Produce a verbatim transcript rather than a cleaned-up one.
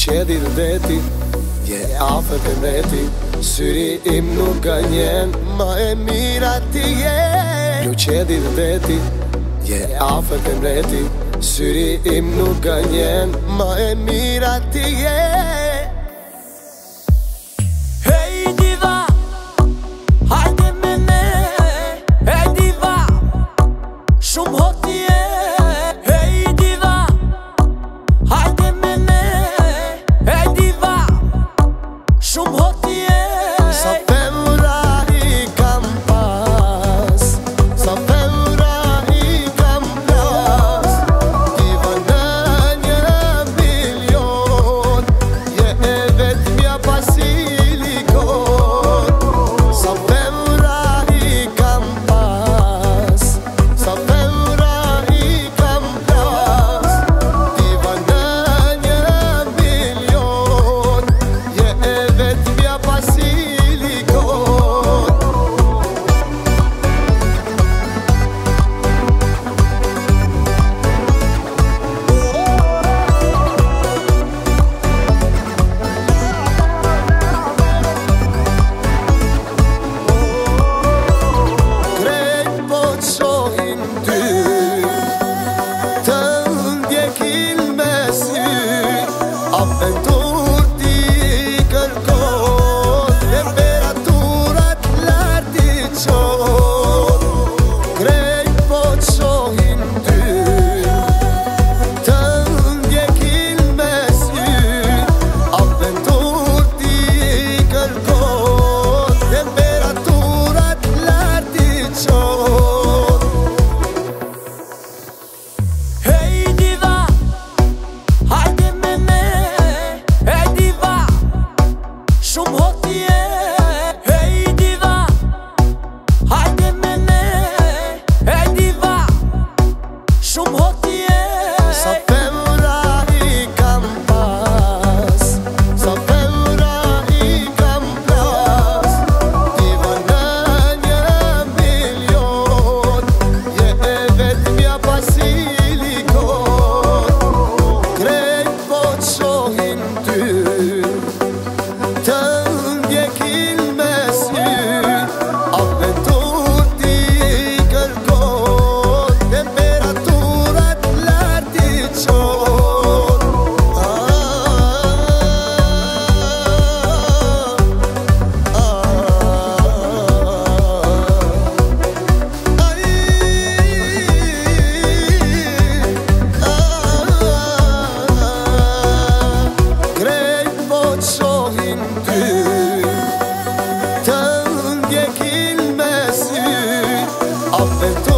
qedi dhe deti, je afer të mreti. Syri im nuk gënjen, ma e mira ti je. Ju qedi dhe deti, je afer të mreti. Syri im nuk gënjen, ma e mira ti je. Aventur ti kërkon, temperaturat lartë i qon. Krejt po qohin ty, të ndjekin me sy. Aventur ti kërkon, temperaturat lartë i qon. Hey diva, hajde me ne. Shumë hot je, hey diva, hajde me ne, hey diva, shumë hot je. Sa femra i kam pas, sa femra i kam pas. Diva në një milion, je e vetmja pa silikon. Krejt po qohin ty, të ndjekin me sy. Aventur ti kërkon, temperaturat lartë i qon. Krejt po qohin ty, të ndjekin me sy. Aventur